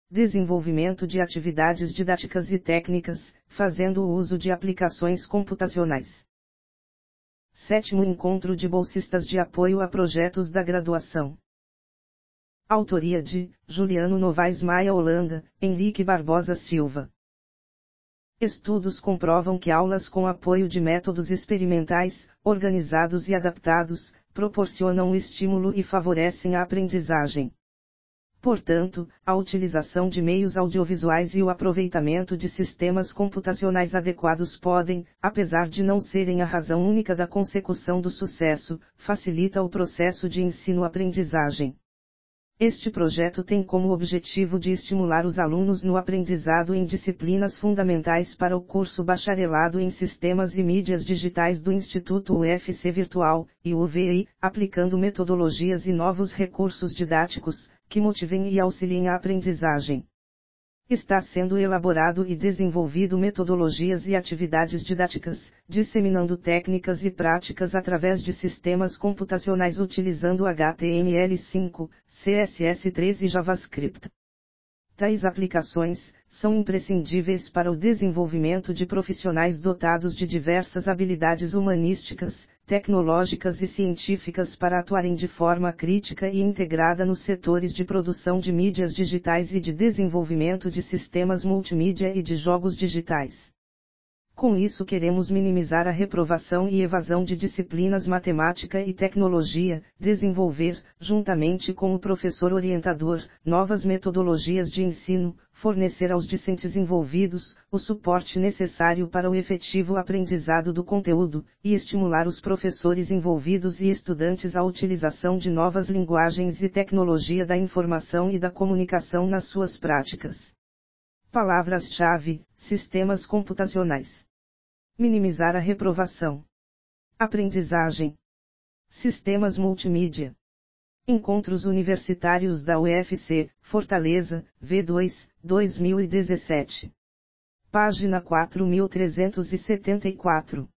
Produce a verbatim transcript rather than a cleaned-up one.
desenvolvimento de atividades didáticas e técnicas, fazendo o uso de aplicações computacionais. Sétimo Encontro de Bolsistas de Apoio a Projetos da Graduação. Autoria de Juliano Novaes Maia Holanda, Henrique Barbosa Silva. Estudos comprovam que aulas com apoio de métodos experimentais, organizados e adaptados, proporcionam o estímulo e favorecem a aprendizagem. Portanto, a utilização de meios audiovisuais e o aproveitamento de sistemas computacionais adequados podem, apesar de não serem a razão única da consecução do sucesso, facilita o processo de ensino-aprendizagem. Este projeto tem como objetivo de estimular os alunos no aprendizado em disciplinas fundamentais para o curso Bacharelado em Sistemas e Mídias Digitais do Instituto U F C Virtual, I U V I, aplicando metodologias e novos recursos didáticos, que motivem e auxiliem a aprendizagem. Está sendo elaborado e desenvolvido metodologias e atividades didáticas, disseminando técnicas e práticas através de sistemas computacionais utilizando H T M L cinco, C S S três e JavaScript. Tais aplicações são imprescindíveis para o desenvolvimento de profissionais dotados de diversas habilidades humanísticas, tecnológicas e científicas para atuarem de forma crítica e integrada nos setores de produção de mídias digitais e de desenvolvimento de sistemas multimídia e de jogos digitais. Com isso queremos minimizar a reprovação e evasão de disciplinas matemática e tecnologia, desenvolver, juntamente com o professor orientador, novas metodologias de ensino, fornecer aos discentes envolvidos, o suporte necessário para o efetivo aprendizado do conteúdo, e estimular os professores envolvidos e estudantes à utilização de novas linguagens e tecnologia da informação e da comunicação nas suas práticas. Palavras-chave: sistemas computacionais. Minimizar a reprovação. Aprendizagem. Sistemas multimídia. Encontros Universitários da U F C, Fortaleza, V dois, dois mil e dezessete. Página quatro mil trezentos e setenta e quatro.